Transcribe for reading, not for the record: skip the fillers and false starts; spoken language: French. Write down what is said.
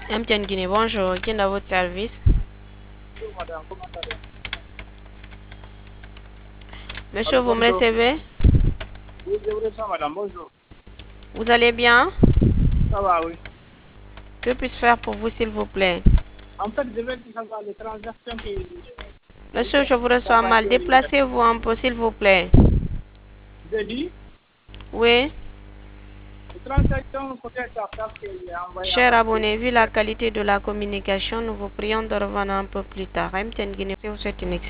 MTN Guinée, bonjour. Qui est à votre service? Bonjour madame, comment allez-vous? Monsieur, Allô, vous me bonjour. recevez? Oui, je vous reçois madame, bonjour. Vous allez bien? Ça va, oui. Que puis-je faire pour vous, s'il vous plaît? En fait, je vais savoir les transactions qui Monsieur, je vous reçois mal. effectuées hier. Déplacez-vous un peu, s'il vous plaît. J'ai dit, Oui, les transactions peut-être parce qu'il est envoyé en cher partie. abonné, vu la qualité de la communication, nous vous prions de revenir un peu plus tard. MTN Guinée, je vous souhaite une excellente